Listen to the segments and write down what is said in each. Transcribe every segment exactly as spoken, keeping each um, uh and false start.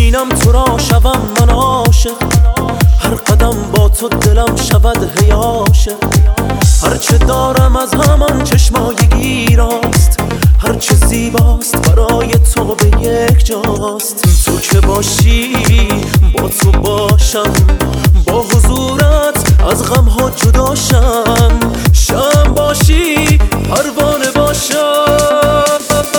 ببینم تو را شوم من عاشق، هر قدم با تو دلم شود هی عاشق. هرچه دارم از همان چشمای گیراست، هرچه زیباست برای تو به یک جاست. تو که باشی با تو باشم، با حضورت از غمها جدا شم. شم باشی پروانه باشم،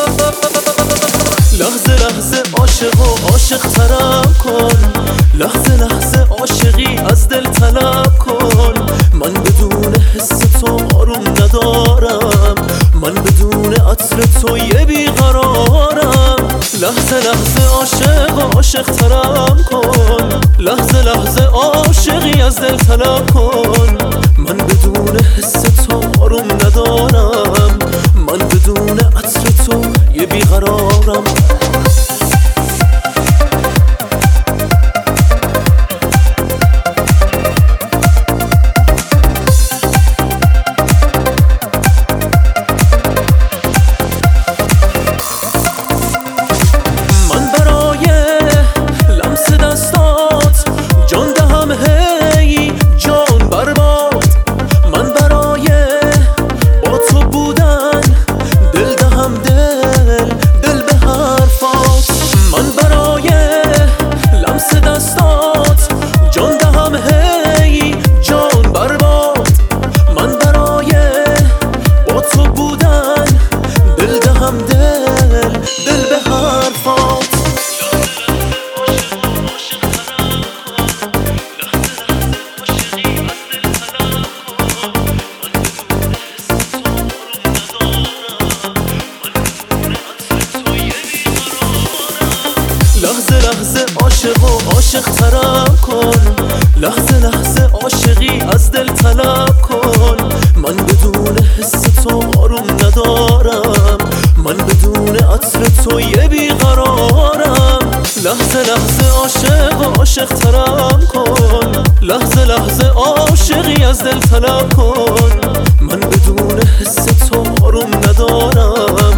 لحظه لحظه عاشق و عاشق ترم کن، لحظه لحظه عاشقی از دل طلب کن. من بدون حس تو آروم ندارم، من بدون عطر تو یه بیقرارم. لحظه لحظه عاشق و عاشق ترم کن، لحظه لحظه عاشقی از دل طلب کن. من بدون حس تو آروم ندارم، من بدون عطر تو یه بیقرارم. لحظه لحظه عاشق و عاشق ترم کن، لحظه لحظه عاشقی از دل طلب کن. من بدون حس تو آروم ندارم، من بدون عطر تو یه بیقرارم. لحظه لحظه عاشق و عاشق ترم کن، لحظه لحظه عاشقی از دل طلب کن. من بدون حس تو آروم ندارم،